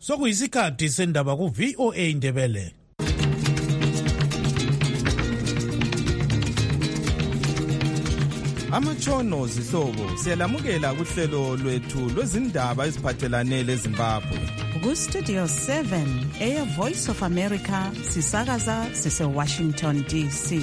Sokuyisikhathi sendaba ku VOA Indebele. Amatshono zihlobo siyalamukela kuhlelo lwethu lwezindaba eziphathelane leZimbabwe. Ku Studio 7 Air Voice of America sisakaza sise Washington DC.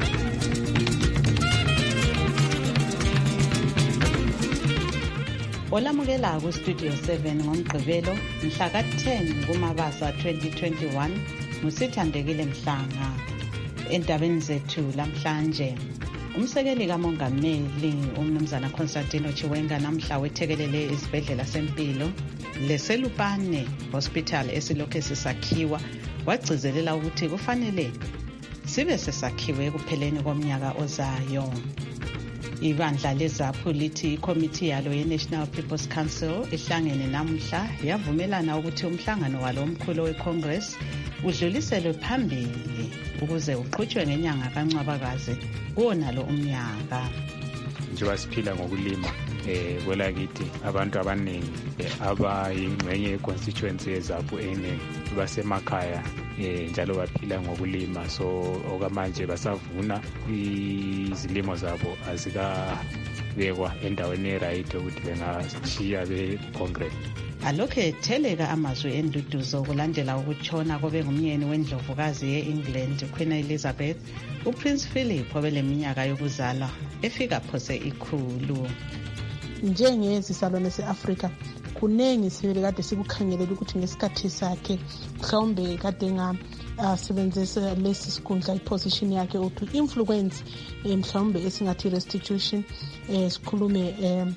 Olamukela ku Studio 7 ngoMgqibelo mhla ka-10 kuMabasa 2021 ngusithandekile Mhlanga. Endabeni zethu lamhlanje, umsekeli kamongameli umnumzana Constantino Chiwenga namhla wethekelele isibhedlela sempilo leSelupane Hospital esilokhu sisakhiwa, wagcizelela ukuthi kufanele sibe sesakhiwe ekupheleni komnyaka ozayo. Ibandla leZAPU lithi ikomiti yalo ye-National People's Council ihlangene namhla yavumelana ukuthi umhlangano walo omkhulu we-Congress udluliselwe phambili ukuze uqhutshwe ngenyanga kaNcwabakazi kuwonalo umnyaka. Njengoba siphila ngokulima kwelakithi, abantu abaningi abayingxenye ye-constituency yeZAPU eningi basemakhaya njalo baphila ngokulima, so okamanje basavuna izilimo zabo azikabekwa endaweni e-right ukuthi bengashiya be-Congress. Alokhu etheleka amazwi enduduzo kulandela ukutshona kobe ngumyeni wendlovukazi ye-England Queen Elizabeth, uPrince Philip obeleminyaka yokuzalwa efika phose ikhulu. Njengezizalwane se-Afrika kunengi sibele kade sikukhangelela ukuthi ngesikhathi sakhe mhlawumbe kade ngasebenzisa lesi sikhundla iposition yakhe to influence mhlawumbe esingathi restitution, sikhulume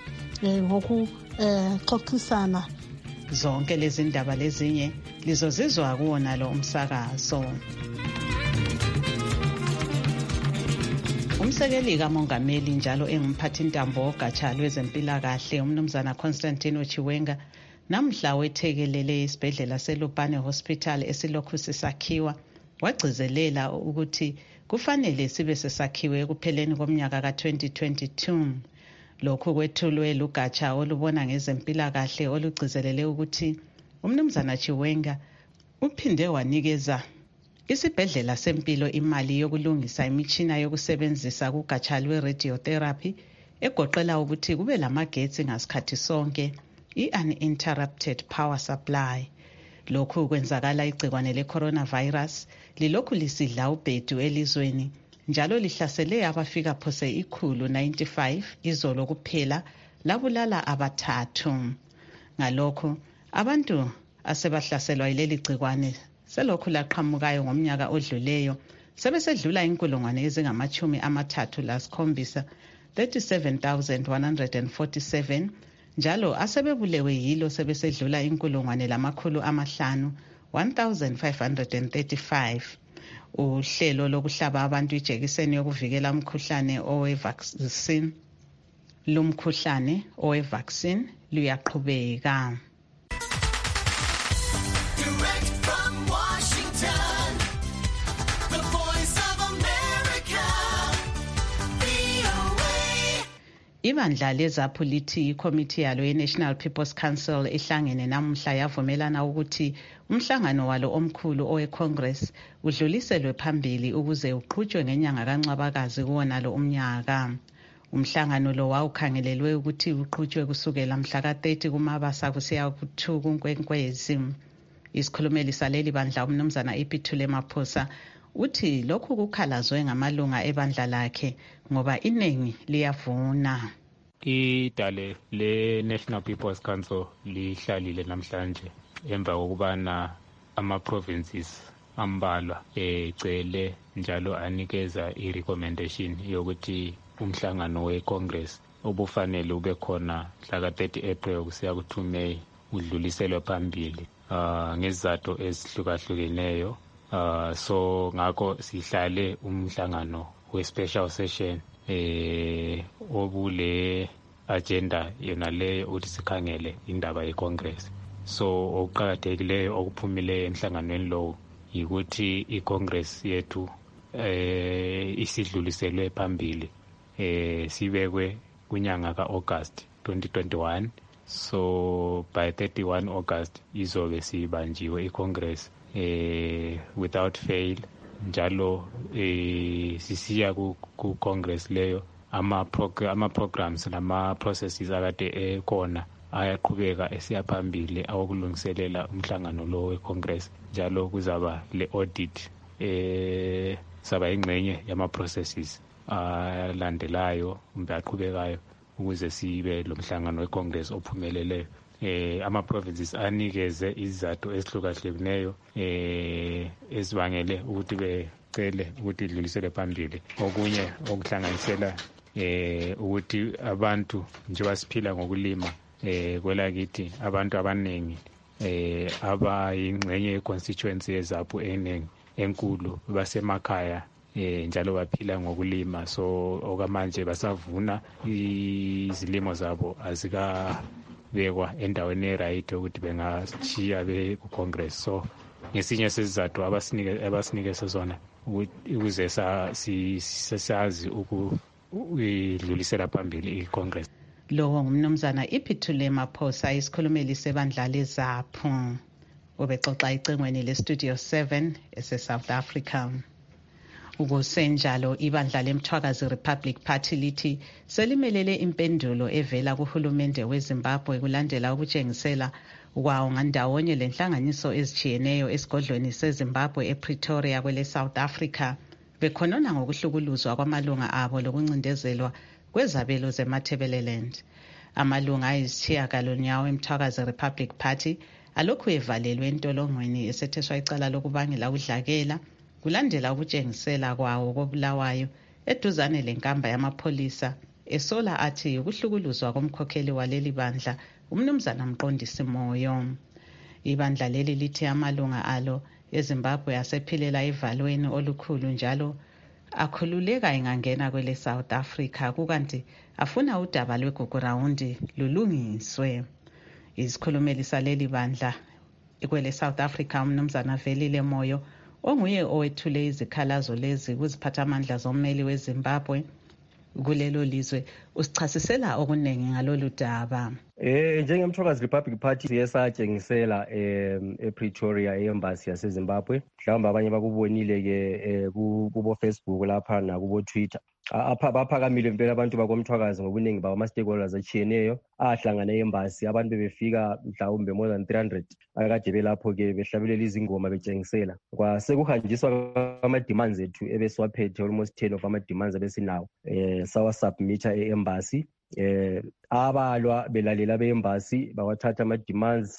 ngokuxoxisana. Zonke lezi ndaba lezinye lizozizwa kuwona lo umsakazo. Umsekeli kamongameli njalo engumphathintambo ogatsha lwezempilakahle umnumzana Constantino Chiwenga namhla wethekelele isibhedlela seLupane Hospital esilokhu sisakhiwa, wagcizelela ukuthi kufanele sibe sesakhiwe ekupheleni komnyaka ka-2022. Lokhu kwethulwe lugatsha olubona ngezempilakahle olugcizelele ukuthi umnumzana Chiwenga uphinde wanikeza isibhedlela sempilo imali yokulungisa imitshina yokusebenzisa kugatsha lwe-radiotherapy egoqela ukuthi kube lamagetsi ngasikhathi sonke, i-uninterrupted power supply. Lokhu kwenzakala igcikwane le-coronavirus lilokhu lisidla ubhedu elizweni njalo lihlasele abafika phose 195 izolo kuphela labulala abathathu. Ngalokho abantu asebahlaselwa yileli gcikwane selokhu laqhamukayo ngomnyaka odluleyo sebesedlula 37,037 37,147 njalo asebebulewe yilo sebesedlula 500,000 1,535. Uhlelo lokuhlaba abantu ijekiseni yokuvikela umkhuhlane owe-vaccine lumkhuhlane luyaqhubeka. Ibandla leZAPU lithi ikomiti yalo ye-National People's Council ihlangene namhla yavumelana ukuthi umhlangano walo omkhulu owe-Congress udluliselwe phambili ukuze uqhutshwe ngenyanga kaNcwabakazi kuwonalo umnyaka. Umhlangano lo wawukhangelelwe ukuthi uqhutshwe kusukela mhla ka-30 kuMabasa kusiya ku-2 kuNkwenkwezi. Isikhulumeli saleli bandla umnumzana Iphuthule Maphosa uthi lokhu kukhalazwe ngamalunga ebandla lakhe ngoba iningi liyavuna. Idale le-National People's Council lihlalile namhlanje emva kokubana ama-provinces ambalwa ecele njalo anikeza i-recommendation yokuthi umhlangano we-Congress obufanele ube khona mhla ka-30 April kusiya ku-2 May udluliselwe phambili ngezizathu ezihlukahlukeneyo. So ngakho sihlale umhlangano we-special session obule agenda yona leyo ukuthi sikhangele indaba ye-Congress. So okuqakathekileyo okuphumileyo emhlanganweni lowo yikuthi i-Congress yethu isidluliselwe phambili sibekwe kunyanga ka-August 2021 so by 31 August izobe sibanjiwe iCongress without fail. Njalo sisiya ku Congress leyo ama programs nama processes akade ekhona ayaqhubeka esiyaphambili awokulungiselela umhlangano lo weCongress. Njalo kuzaba le audit saba ingcenye yama processes alandelayo kumbe aqhubekayo ukuze sibe lo mhlangano weCongress ophumeleleyo. Ama provinces anikeze izizathu ezihlukahlukeneyo ezibangele ukuthi becele ukuthi idlulisele phambili. Okunye okuhlanganisela ukuthi abantu njengoba siphila ngokulima kwelakithi abantu abaningi abayingcenye ye-constituency yeZAPU enkulu basemakhaya njalo baphila ngokulima, so okamanje basavuna izilimo zabo azikabekwa endaweni erayithi ukuthi bengashiya ku-Congress. So ngesinye sesizathu abasinike sona ukuze sazi ukudlulisela phambili i-Congress. Lowo ngumnumzana Iphithule Maphosa, isikhulumeli sebandla leZAPU, ubexoxa icengweni leStudio 7 ese-South Africa. Ukusenjalo ibandla leMthwakazi Republic Party lithi selimelele impendulo evela kuhulumende weZimbabwe kulandela ukutshengisela kwawo ngandawonye lenhlanganiso ezijiyeneyo esigodlweni seZimbabwe ePretoria kwele South Africa bekhonona ngokuhlukuluzwa kwamalunga abo lokuncindezelwa kwezabelo zeMatabeleland. Amalunga ayisitshiyagalolunyawo eMthwakazi Republic Party alokhu evalelwe entolongweni esetheswa icala lokubangela udlakela kulandela ukutshengisela kwawo kobulawayo eduzane lenkamba yamapholisa esola athi ukuhlukuluzwa komkhokheli waleli bandla umnumzana Mqondisi Moyo. Ibandla leli lithi amalunga alo eZimbabwe asephilela evalweni olukhulu njalo akhululeka ingangena kwele South Africa kukanti afuna udaba lwegugurawundi lulungiswe. Isikhulumeli saleli bandla kwele South Africa umnumzana Velile Moyo onguye owethule izikhalazo lezi kuziphathamandla zommeli weZimbabwe kulelo lizwe usichasisela okunengi ngalolu daba. NjengeMthwakazi Republic Party siyesatshengisela ePretoria e-embassy yaseZimbabwe. Mhlawumbe abanye bakubonile ke kubo Facebook lapha nakubo Twitter. Baphakamile impela abantu bakoMthwakazi ngobuningi bama-stakeholders achiyeneyo ahlangana e-embassy. Abantu bebefika mhlawumbe more than 300 akade belapho ke behlabelela izingoma betshengisela. Kwasekuhanjiswa ama-demands ethu ebesiwaphethe almost 10 of ama-demands abesinawo sawasubmita e-embassy. Abalwa belalela be-embassy bawathatha ama-demands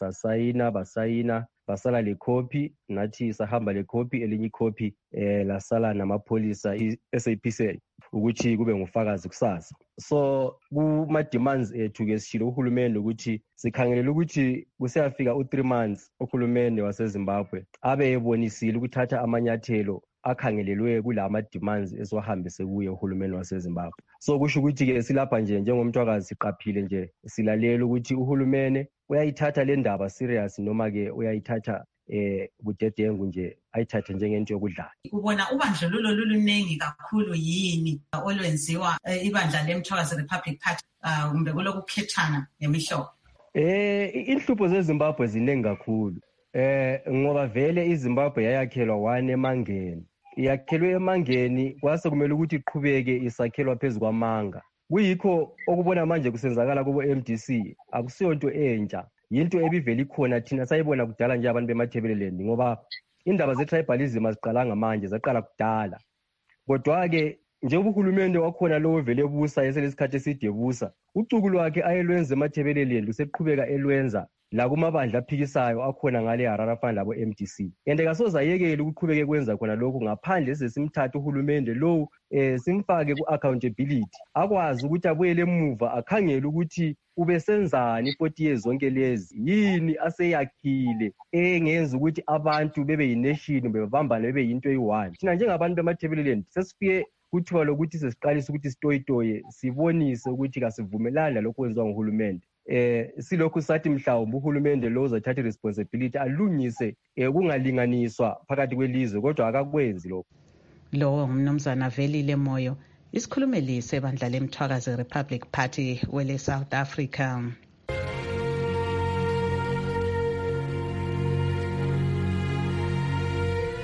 basayina basala le copy nathi sahamba le copy elinye copy lasala namapholisa SAPC ukuthi kube ngufakazi kusasa. So kuma-demands ethu ke sishilo uhulumende ukuthi sikhangelela ukuthi kuseyafika u3 months uhulumende waseZimbabwe abe ebonisile ukuthatha amanyathelo akhangelelwe kulama demands esiwahambise kuye uhulumeni waseZimbabwe. So kusho ukuthi ke silapha nje njengomthwakazi siqaphile nje silalela ukuthi uhulumeni uyayithatha le ndaba serious noma ke uyayithatha budedengu nje ayithathe njengento yokudlala. Ubona ubandlululo luluningi kakhulu yini olwenziwa ibandla leMthwakazi Republic Party kumbe kulokukhethana ngemihlobo? Inhlupho zeZimbabwe ziningi kakhulu. Ngoba vele iZimbabwe yayakhelwa 1 eMangeni. Iyakhelwe eMangeni kwase kumele ukuthi iqhubeke isakhelwa phezulu kwamanga. Kuyikho okubona manje kusenzakala kubo MDC akusiyonto entsha. Yinto ebivela ikhona thina sayibona kudala nje abantu beMatabeleland ngoba indaba ze-tribalism aziqalanga manje zaqala kudala. Kodwa ke njengoba uhulumende wakhona lowo vele ebusa eselesikhathi eside ebusa ucuku lwakhe ayelwenza eMatabeleland useqhubeka elwenza la kumabandla aphikisayo akhona ngale Harare afana labo MDC. Ende kasoza yekele ukuqhubeke kwenza khona lokho ngaphandle sesimthatha uhulumende lo simfake ku-accountability akwazi ukuthi abuyele emuva akhangele ukuthi ubesenzani 40 years zonke lezi yini aseyakhile engenza ukuthi abantu bebe yination bebambane bebe yinto eyi-1. Thina njengabantu beMatabeleland sesifike kuthiwa lokuthi sesiqalisa ukuthi sitoyitoye sibonise ukuthi kasivumelani lokho kwenziwa nguhulumende. Silokhu sathi mhlawumbe uhulumende lo uzathatha responsibility alungise kungalinganiswa phakathi kwelizwe kodwa akakwenzi lokho. Lowo ngumnumzana Velile Moyo, isikhulumeli sebandla leMthwakazi Republic Party wele South Africa.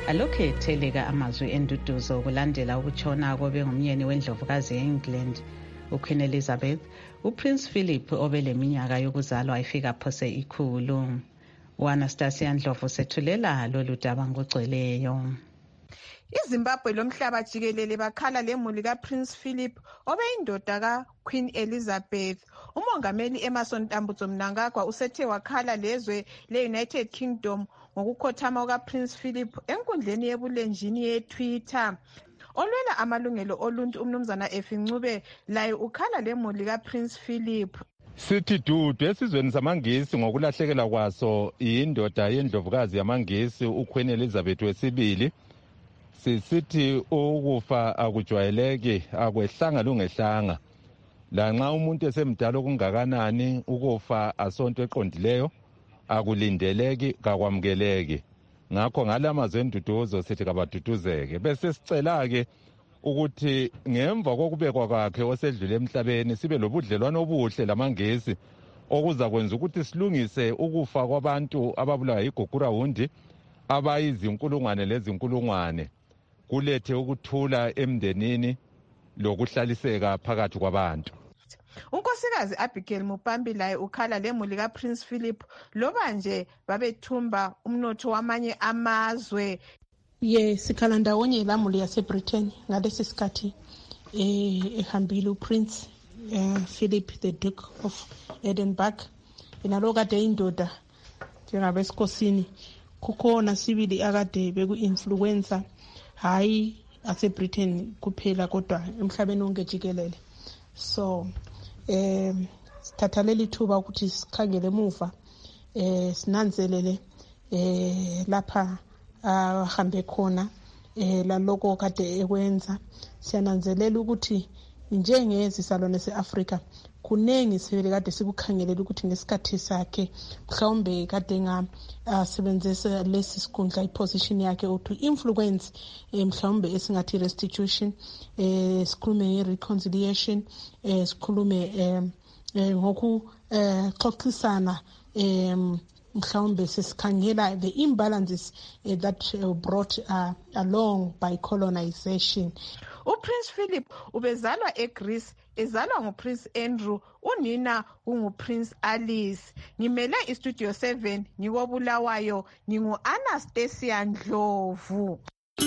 alokhu etheleka amazwi enduduzo kulandela ukutshona kobe ngumyeni wendlovukazi ye-England uQueen Elizabeth, uPrince Philip obeleminyaka yokuzalwa ifika phose ikhulu. U-Anastasia Ndlovu sethulela lolu daba ngokugcweleyo. iZimbabwe lomhlaba jikelele bakhala lemuli kaPrince Philip obeyindoda kaQueen Elizabeth. Umongameli Emmerson Tambutso Mnangagwa usethe wakhala lezwe le-United Kingdom ngokukhothama kukaPrince Philip enkundleni yebulenjini ye-Twitter. Olwela amalungelo oluntu umnumzana Efincube laye ukhala lemuli kaPrince Philip. Sithi dudu esizweni samangisi ngokulahlekelwa kwaso indoda yendlovukazi yamangisi uQueen Elizabeth wesibili. Sisithi ukufa akujwayeleki, akwehlanga lungehlanga. Lanxa umuntu esemdala okungakanani ukufa asonto eqondileyo akulindeleki, kakwamukeleki. Ngakho ngalamazwi enduduzo sithi kabaduduzeke. Bese sicela-ke ukuthi ngemva kokubekwa kwakhe osedlule emhlabeni sibe lobudlelwano obuhle lamangisi okuza kwenza ukuthi silungise ukufa kwabantu ababulawa yigugurawundi abayizinkulungwane lezinkulungwane, kulethe ukuthula emndenini lokuhlaliseka phakathi kwabantu. Unkosikazi Abigail Mupambi laye ukhala lemuli kaPrince Philip loba nje babethumba umnotho wamanye amazwe. Sikhala ndawonye lamuli yaseBritain ngalesi sikhathi ehambile uPrince Philip the Duke of Edinburgh inalo kade indoda njengabesikosini. Kukhona sibili akade beku-influencer, hayi aseBritain kuphela kodwa emhlabeni wonke jikelele. So sithatha leli thuba ukuthi sikhangele emuva sinanzelele lapha ahambe khona laloko kade ekwenza. Siyananzelela ukuthi njengezizalwane se-Afrika kunengi sivele kade sikukhangelela ukuthi ngesikhathi sakhe mhlawumbe kade ngasebenzisa lesi sikhundla iposition yakhe to influence mhlawumbe esingathi restitution, sikhulume nge-reconciliation, sikhulume ngokuxoxisana mhlawumbe sesikhangela the imbalances that brought along by colonization. uPrince Philip ubezalwa eGreece, ezalwa nguPrince Andrew, unina unguPrince Alice. Ngimele iStudio 7 ngikobulawayo, ngingu-Anastasia Ndlovu.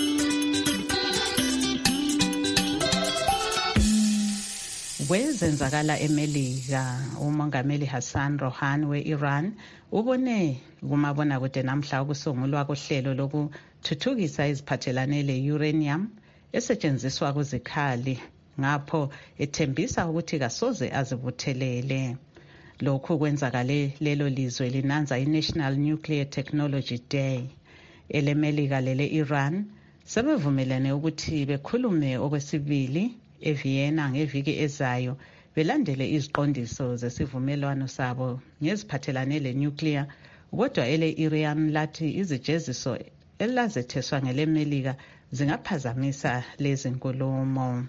Kwezenzakala eMelika, umongameli Hassan Rouhani we-Iran ubone kumabonakude namhla ukusungulwa kohlelo lokuthuthukisa iziphathelane le-uranium esetshenziswa kuzikhali, ngapho ethembisa ukuthi kasoze azibuthelele. Lokhu kwenzakale lelo lizwe linanza i-National Nuclear Technology Day. EleMelika lele-Iran sebevumelene ukuthi bekhulume okwesibili eVienna ngeviki ezayo belandele iziqondiso zesivumelwano sabo ngeziphathelane le-nuclear, kodwa ele-Iran lathi izijeziso elazetheswa ngeleMelika zingaphazamisa lezi nkulumo.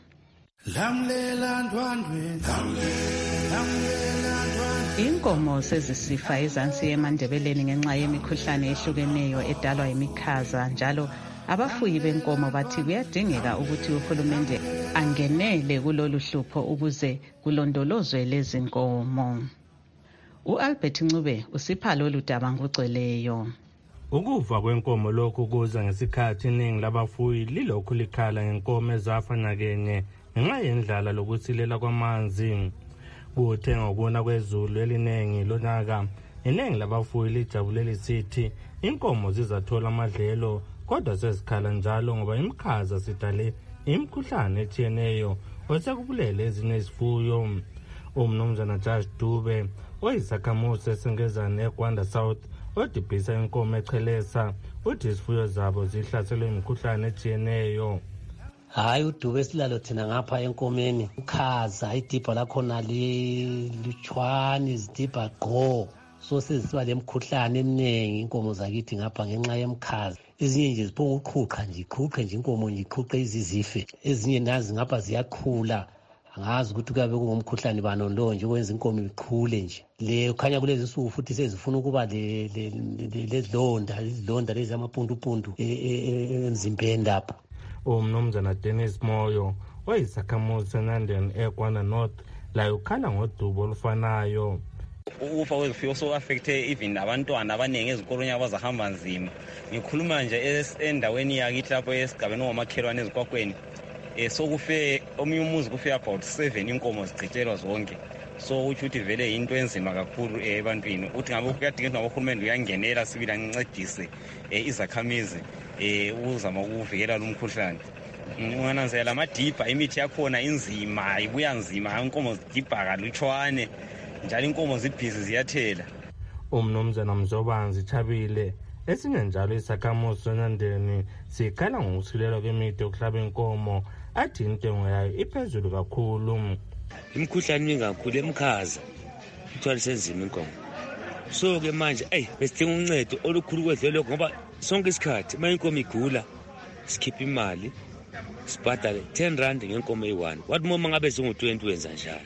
Inkomo sezisifa ezansi eMandebeleni ngenxa yemikhuhlane ehlukeneyo edalwa yimikhaza, njalo abafuyi benkomo bathi kuyadingeka ukuthi uhulumende angenele kulolu hlupho ukuze kulondolozwe lezi nkomo. U-Albert Ncube usipha lolu daba ngokugcweleyo. Ukufa kwenkomo lokhu kuza ngesikhathi iningi labafuyi lilokhu likhala ngenkomo ezafa nakenye ngenxa yendlala lokusilela kwamanzi. Kuthe ngokuna kwezulu elinengi lonyaka, iningi labafuyi lijabule lisithi inkomo zizathola amadlelo, kodwa sezikhala njalo ngoba imikhaza sidale imikhuhlane etshiyeneyo osekubulele ezinye izifuyo. Umnumzana Josh Dube oyisakhamuzi esengezane eGwanda South odibhisa inkomo echelesa uthi izifuyo zabo zihlaselwe imikhuhlane etshiyeneyo. Hayi uDube silalo thina ngapha enkomeni ukhaza idibha lakhona lutshwani zidibha gqo, so sezisiba lemikhuhlane eminingi inkomo zakithi ngapha ngenxa yemkhaza. Ezinye nje ziphonga uqhuqa nje, iqhuqe nje inkomo nje iqhuqe izizife, ezinye nazi ngapha ziyakhula angazi ukuthi kuyabe kungumkhuhlane bano nje wenza inkomo iqhule nje. Le khanya kulezi suku futhi sezifuna ukuba lezilonda lezi amapundu emzimbeni lapho. Umnumzana Dennis Moyo oyisakhamuzi seNandeni eGwanda North laye ukhala ngodubo olufanayo. Ukufa kwezifuyo so-affecte even abantwana abaningi ezikolweni abazahamba nzima. Ngikhuluma nje endaweni yakithi lapho esigabeni ngomakhelwane ezikwakhweni. Sokufe omunye umuzi kufe about 7 inkomo zichithelwa zonke. So uthi uthi vele into enzima kakhulu ebantwini. Uthi ngabe kuyadingeka nohulumende uyangenela sibili ancedise izakhamizi uzama ukuvikela lo mkhuhlane. Ungananzela amadibha imithi yakhona inzima ibuya nzima inkomo zidibha kalutshwane njalo inkomo zibhizi ziyathela. Umnumzana Mzobanzi Thabile esinye njalo isakhamuzi seNandeni sikhala ngokusilelwa kwemithi yokuhlaba inkomo athi intengo yayo iphezulu kakhulu. Imkhuhlane mingakhulu emkhaza ithwala senzima inkomo. So ke manje besidinga uncedo olukhulu kwedlelo ngoba sonke isikhathi uma inkomo igula sikhipha imali sibhadale 10 rand ngenkomo eyi-1. Wathi uma ngabe zingu-20 wenza njalo.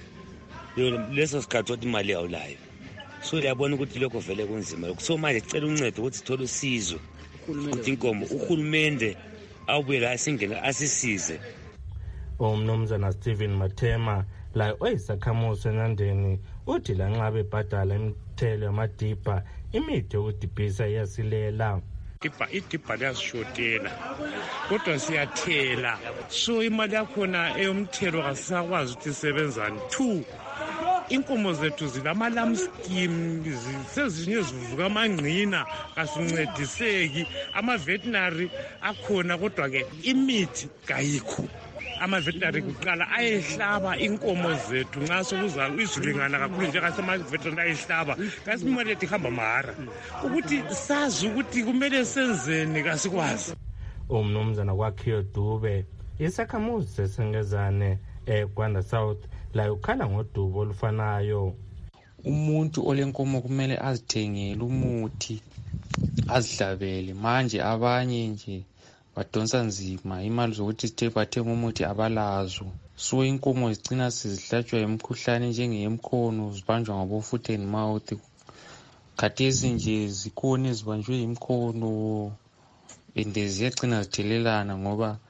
Leso sikhathi wathi imali yawulayo. So uyabona ukuthi lokho vele kunzima lokho. So manje sicela uncedo ukuthi sithole usizo ukuthi inkomo uhulumende awubuye la singene asisize. Umnumzana Stephen Mathema la oyisakhamuzi seNandeni uthi lanxa bebhadala imithelo yamadibha imithi yokudibhisa iyasilela. Idibha liyasishotela kodwa siyathela, so imali yakhona eyomthelo kasisakwazi ukuthi isebenzani. 2 inkomo zethu zilama-lam scheme sezinye zivuka amangqina kasincediseki. Ama-veterinary akhona kodwa-ke imithi kayikho. Ama-veterinary kuqala ayehlaba inkomo zethu nxa sokuza izulu lingana kakhulu njengasema-veterinary ayehlaba kasimali yethu ihamba mahara. Ukuthi sazi ukuthi kumele senzeni kasikwazi. Umnumzana Kwakhiyo Dube isakhamuzi sesengezane eGwanda South laye ukhala ngodubo olufanayo. Umuntu olenkomo kumele azithengele umuthi azihlabele. Manje abanye nje badonsa nzima imali zokuthi bathenga umuthi abalazo. So inkomo zigcina sizihlatshwa imikhuhlane njengeyemkhono zibanjwa ngabo foot and mouth. Khathesi nje zikhona ezibanjwe imkhono ende ziyagcina zithelelana ngoba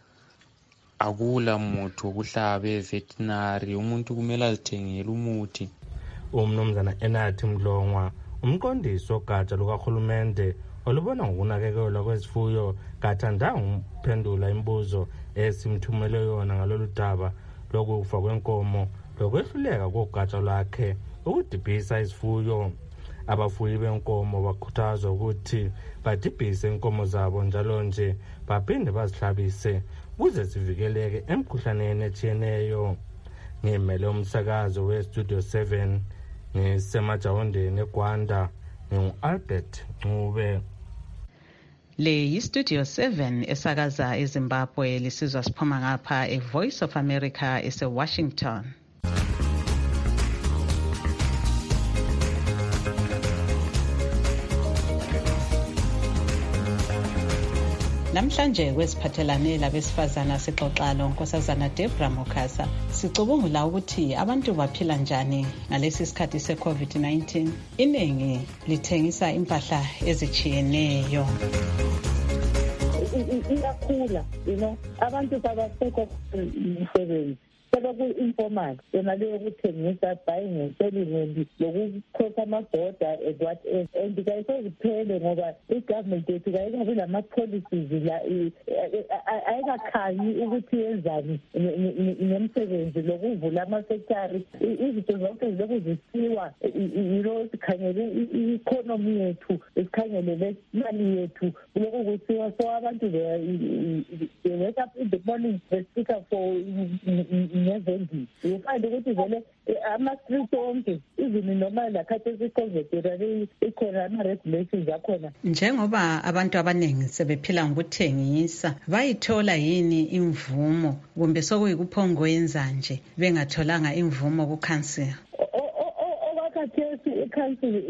akula muthi wokuhlaba eveterinary. Umuntu kumele azithengele umuthi. Umnumzana Enathi Mlongwa umqondisi ogatsha lukahulumende olubona ngokunakekelwa kwezifuyo kathandanga ukuphendula imibuzo esimthumele yona ngalolu daba lokufa kwenkomo lokwehluleka kogatsha lwakhe ukudibhisa izifuyo. Abafuyi benkomo bakhuthazwa ukuthi badibhise inkomo zabo njalo nje baphinde bazihlabise ukuze zivikeleke emkhuhlaneni etshiyeneyo. Ngimele umsakazo weStudio 7 ngisemajawondeni eGwanda ngingu-Albert Ncube. Le yiStudio 7 esakaza eZimbabwe lisizwa siphuma ngapha eVoice of America eseWashington. Namhlanje kwesiphathelane labesifazana sixoxa loNkosazana Debra Mokasa sicubungula ukuthi abantu baphila njani ngalesi sikhathi se-COVID-19. Iningi lithengisa impahla ezijiyeneyo. Iyakhula, abantu babasekho umsebenzi. Sebeku-informal yona leyo yokuthengisa buying and selling lokukhokha amabhoda and whatever. And kayiseziphele ngoba igovernment yethu kayingabi lama-policies la ayikakhanyi ukuthi yenzani nemsebenzi lokuvula ama-sectary. Izinto zonke zilokhu zisiwa sikhangele i-economy yethu, sikhangele imali yethu kulokhu kusiwa. So abantu they wake up in the morning they speak up for nevendi. You find ukuthi vele ama-street onke izini noma lakhathi esikonzekela ikhona ama-regulations akhona. Njengoba abantu abaningi sebephila ngokuthengisa, bayithola yini imvumo kumbe sokuyikuphongwenza nje bengatholanga imvumo ku-council? Okakhathesi i-council is saying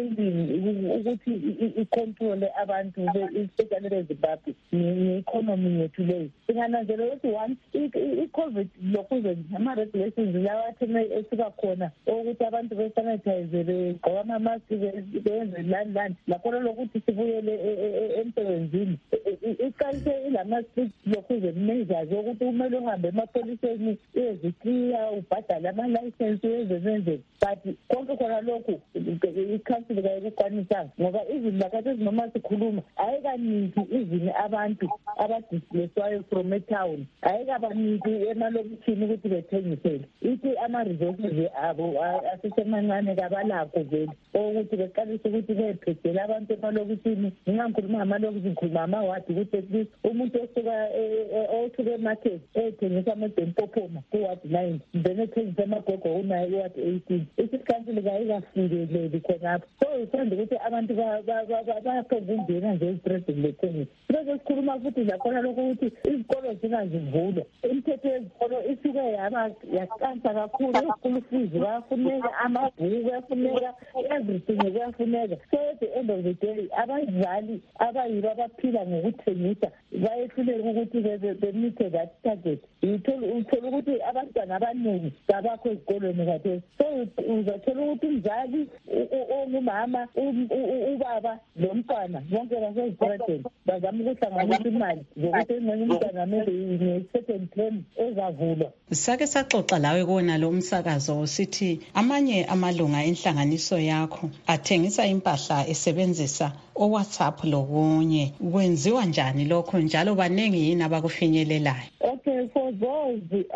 failing ukuthi icontrole abantu especially beZimbabwe ne-economy yethu leyo. Singananzela ukuthi once i-COVID lokuze ama-regulations lawathi esuka khona ukuthi abantu besanitize begqoka ama-mask benze lani lakhona lokuthi sibuyele emsebenzini iqalise ilama-strict lokuze measures yokuthi kumele uhambe emapoliseni uyezikliya ubhadale ama-license uyezenze but konke khona lokhu i-council kayikukwanisanga ngoba izini lakathesi noma sikhuluma ayikaningi izini abantu abadisplacedwayo from etown ayikabaniki emalokishini ukuthi bethengisele ithi ama-resources abo asesemancane kabalakho vele ukuthi beqalise ukuthi bephethele abantu emalokishini ngingangikhuluma ngamalokishini ngikhuluma amawadi ukuthi at least umuntu osuka emarket ethengisa amedempophoma kuwadi 9 then ethengisa amagogo uwadi 18 isikhansile kayikafikeleli khonapho so uthanda ukuthi abantu bayaphongungena nje ezitredini bethengisa sibe sikhuluma futhi lakhona lokho ukuthi izikolo zingazivulwa imithetho yezikolo isuke yakansa kakhulu school fees kuyafuneka amabhuku kuyafuneka everything kuyafuneka so at the end of the day abazali abayibo abaphila ngokuthengisa bayehluleka ukuthi bemithe that target uthola ukuthi abantwana abaningi babakho ezikolweni kathesi so uzathola ukuthi umzali ongumama ubaba lomntwana bonke basezitradeni bazama ukuhlanganisa imali zokuthi engxenye umntwana maybe ne-certain term ezavulwa. Sake saxoxa lawe kona lo msakazo sithi amanye amalunga enhlanganiso yakho athengisa impahla esebenzisa WhatsApp lokunye kwenziwa njani lokho njalo banengi yini abakufinyelelayo? Okay, for those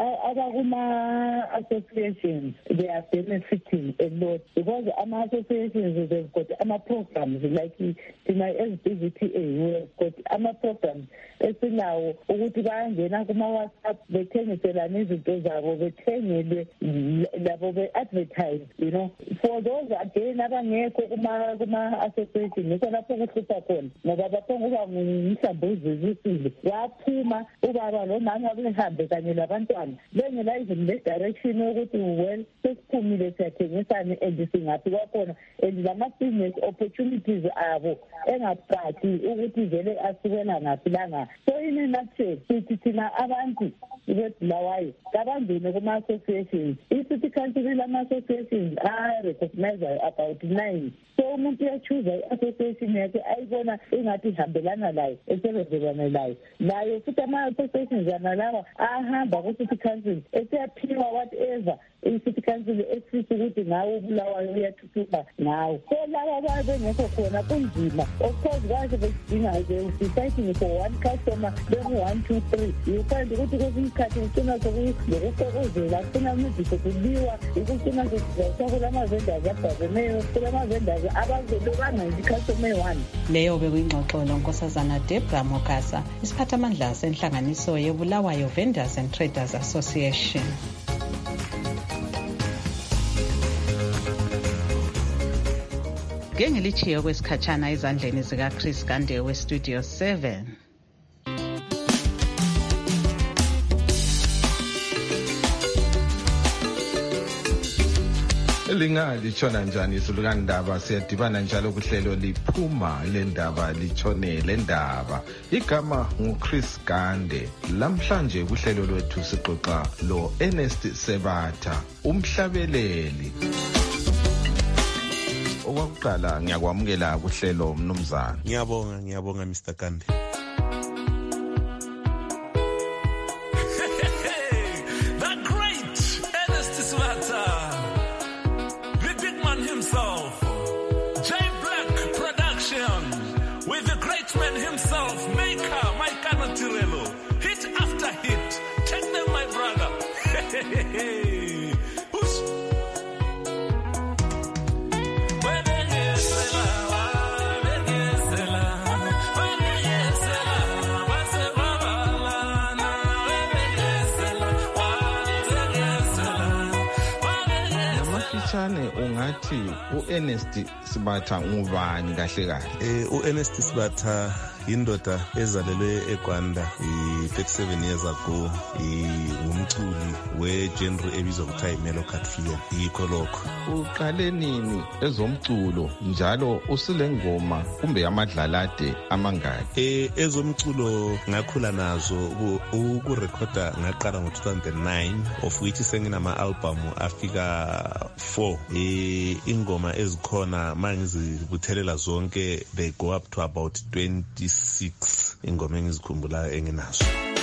associations, they are benefiting a lot because associations, they've got programs like my SBVTA, we have got programs esilawo ukuthi bayangena kuma-WhatsApp bethengiselane izinto zabo bethengele labo be-advertise, you know. For those again abangekho kuma-association yikho lapho kuhlupha khona ngoba baphonga uba mhlawumbe uzizisile waphuma ubaba lomama behambe kanye labantwana bengela izini le-direction yokuthi well sesiphumile siyathengisane and singaphi kwakhona and lama-business opportunities abo engaqadi ukuthi vele asukela ngaphi langaphi. So in a nutshell sithi thina abantu beBulawayo kabambene kuma-associations i-city council lama-associations recognize about 9 so umuntu uyachuza i-association yakhe ayibona ingathi ihambelana layo esebenzelane layo futhi ama-associations analawa ahamba ku-city council esiyaphiwa whatever i-city council esifisa ukuthi ngawo uBulawayo uyathuthuka ngawo so laba ababengekho khona kunzima of course kahle besidinga fighting for one customer bengu-1 2 3 you find ukuthi kwesinye isikhathi kucina sokulokuxokozela kucina umudise kuliwa ukucina kulama-vendors abhazeneyo kulama-vendors abavele bangayithi customer 1. Leyo bekuyingxoxo lonkosazana Debra Mogasa isiphathamandla senhlanganiso yeBulawayo Vendors and Traders Association. Ngengilichiyo kwesikhatshana ezandleni zikaChris Gande weStudio 7. Lingalitshona njani izulu kandaba siyadibana njalo kuhlelo liphuma lendaba litshone lendaba igama nguChris Gande. Lamhlanje kuhlelo lwethu sixoxa lo Ernest Sebatha umhlabeleli. Okokuqala ngiyakwamukela kuhlelo mnumzana. Ngiyabonga Mr. Gande. Ungathi uErnest Sebatha ngubani kahle kahle? uErnest Sebatha indoda ezalelwe eGwanda 37 years ago, ngumculi we-genre ebizwa kuthiwa yi-Mellow Trio. Yikho lokho. Uqale nini ezomculo njalo usile ngoma kumbe amadlalade amangaki? Ezomculo ngakhula nazo ukurekhoda ngaqala ngo-2009 of which senginama-album afika 4. Ingoma ezikhona mangizibuthelela zonke they go up to about 26 ingoma engizikhumbulayo enginazo.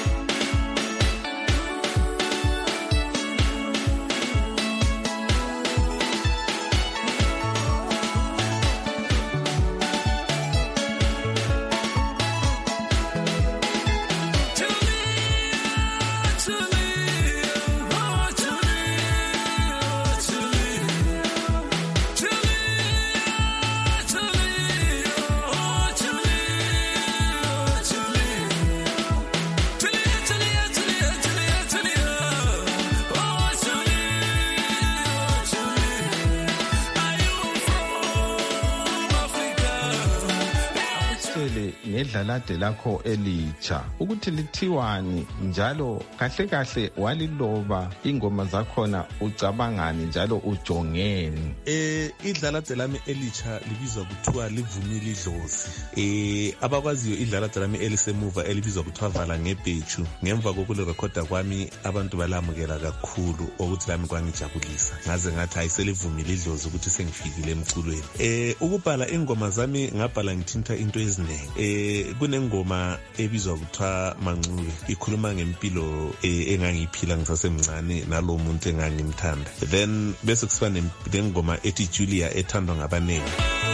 Ngedlalade lakho elitsha ukuthi lithiwani njalo kahle kahle waliloba ingoma zakhona ucabangani njalo ujongeni? Idlalade lami elitsha libizwa kuthiwa Livumile Idlozi. Abakwaziyo idlalade lami elisemuva elibizwa kuthiwa Vala Ngebheju, ngemva kokulirekhoda kwami abantu balamukela kakhulu ukuthi lami kwangijabulisa ngaze ngathi ayiselivumile idlozi ukuthi sengifikile emculweni. Ukubhala ingoma zami ngabhala ngithinta into eziningi. Kunengoma ebizwa kuthiwa Manxube, ikhuluma ngempilo engangiphila ngisasemncane nalo muntu engangimthanda. Then bese kusiba nengoma ethi Julia ethandwa ngabanengi.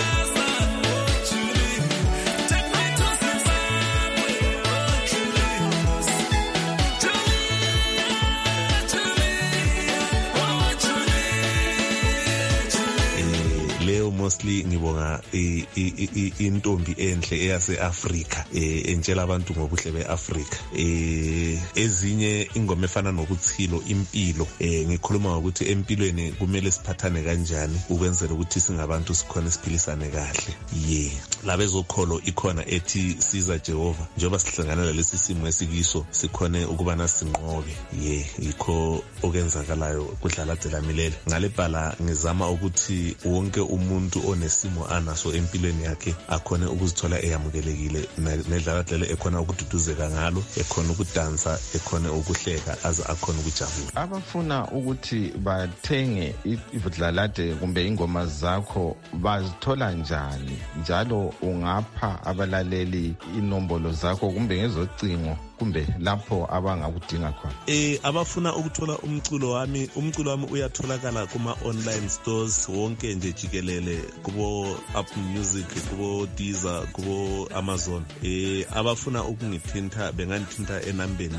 Mostly ngibonga intombi enhle eyase-Afrika entshela abantu ngobuhle be-Afrika. Ezinye ingoma efana nokuthilo impilo, ngikhuluma ngokuthi empilweni kumele siphathane kanjani ukwenzela ukuthi singabantu sikhona siphilisane kahle. Labezokholo ikhona ethi siza Jehova njengoba sihlangana lalesi simo esikiso sikhone ukubana sinqobe. Yikho okenzakalayo kudlalade lami leli. Ngalebhala ngizama ukuthi wonke umuntu onesimo anaso empilweni yakhe akhone ukuzithola eyamukelekile, nedlalade leli ekhona ukududuzeka ngalo, ekhona ukudansa, ekhona ukuhleka, aze akhona ukujabula. Abafuna ukuthi bathenge idlalade kumbe ingoma zakho bazithola njani? Njalo ungapha abalaleli inombolo zakho kumbe ngezocingo kumbe lapho abangakudinga khona? Abafuna ukuthola umculo wami uyatholakala kuma online stores wonke nje jikelele, kubo Apple Music, kubo Deezer, kubo Amazon. Abafuna ukungithinta benganthinta enambeni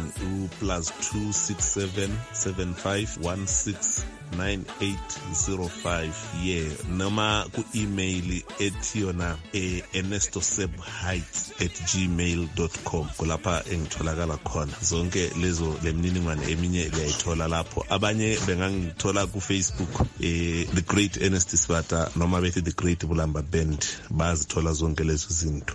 +267 7516 9805 noma ku-email ethi yona ernestosebheights@gmail.com. kulapha engitholakala khona. Zonke lemininingwane eminye liyayithola lapho. Abanye bengangithola ku-Facebook The Great Ernest Sibata noma bethi The Great Bulamba Band, bazithola zonke lezo zinto.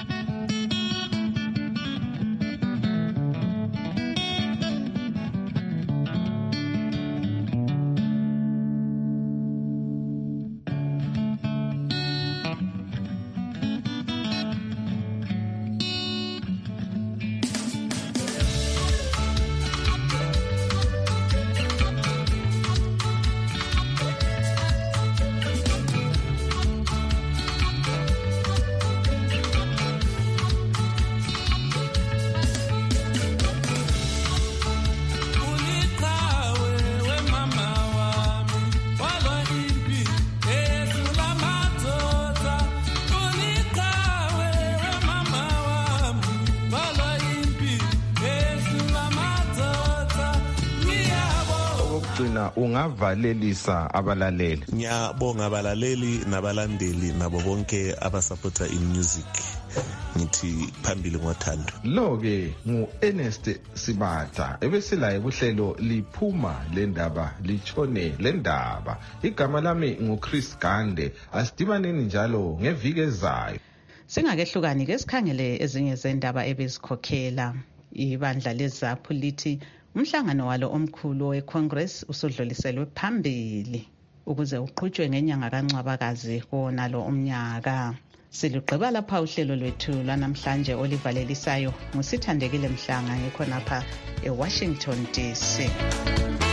Ungavalelisa abalaleli? Ngiyabonga abalaleli nabalandeli nabo bonke abasupporta in-music. Ngithi phambili ngothando. Lo-ke ngu-Ernest Sibata ebesilaye kuhlelo liphuma lendaba litshone lendaba. Igama lami nguChris Gande. Asidibaneni njalo ngeviki ezayo. Singakehlukani ke sikhangele ezinye zendaba ebezikhokhela. Ibandla leZAPU lithi umhlangano walo omkhulu weCongress usudluliselwe phambili ukuze uqhutshwe ngenyanga kaNcwabakazi konalo umnyaka. Silugqiba lapha uhlelo lwethu lwanamhlanje olivalelisayo. Ngusithandekile Mhlanga ngikhonapha eWashington DC.